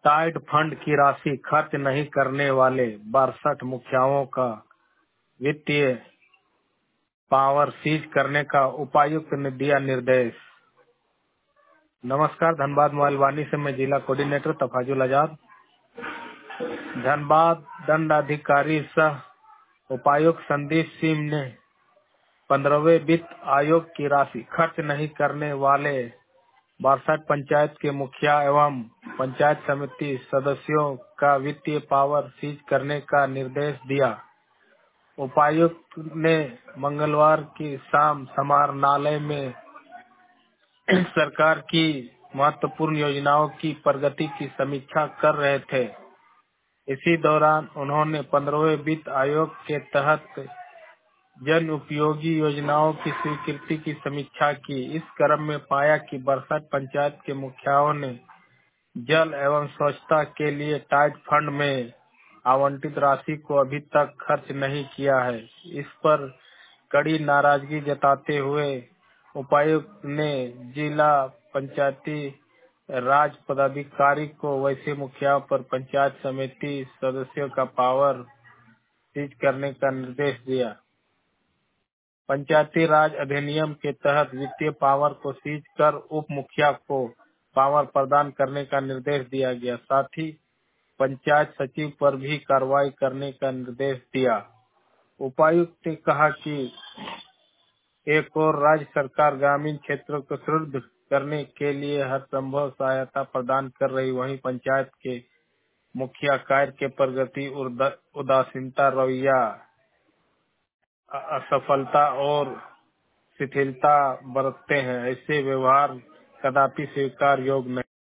Tide fund की राशि खर्च नहीं करने वाले 62 मुखियाओं का वित्तीय पावर सीज करने का उपायुक्त ने दिया निर्देश। नमस्कार, धनबाद मोबाइल वाणी से मैं जिला कोऑर्डिनेटर तफाजुल आजाद। धनबाद दंडाधिकारी सह उपायुक्त संदीप सिंह ने 15वें वित्त आयोग की राशि खर्च नहीं करने वाले 62 पंचायत के मुखिया एवं पंचायत समिति सदस्यों का वित्तीय पावर सीज करने का निर्देश दिया। उपायुक्त ने मंगलवार की शाम समाहरणालय में सरकार की महत्वपूर्ण योजनाओं की प्रगति की समीक्षा कर रहे थे। इसी दौरान उन्होंने 15वें वित्त आयोग के तहत जन उपयोगी योजनाओं की स्वीकृति की समीक्षा की। इस क्रम में पाया कि 62 पंचायत के मुखियाओं ने जल एवं स्वच्छता के लिए टाइड फंड में आवंटित राशि को अभी तक खर्च नहीं किया है। इस पर कड़ी नाराजगी जताते हुए उपायुक्त ने जिला पंचायती राज पदाधिकारी को वैसे मुखियाओं पर पंचायत समिति सदस्यों का पावर सीज करने का निर्देश दिया। पंचायती राज अधिनियम के तहत वित्तीय पावर को सीज कर उप मुखिया को पावर प्रदान करने का निर्देश दिया गया। साथ ही पंचायत सचिव पर भी कार्रवाई करने का निर्देश दिया। उपायुक्त ने कहा कि एक और राज्य सरकार ग्रामीण क्षेत्रों को सुदृढ़ करने के लिए हर संभव सहायता प्रदान कर रही, वहीं पंचायत के मुखिया कार्य के प्रगति उदासीनता रवैया असफलता और शिथिलता बरतते हैं। ऐसे व्यवहार कदापि स्वीकार योग्य नहीं।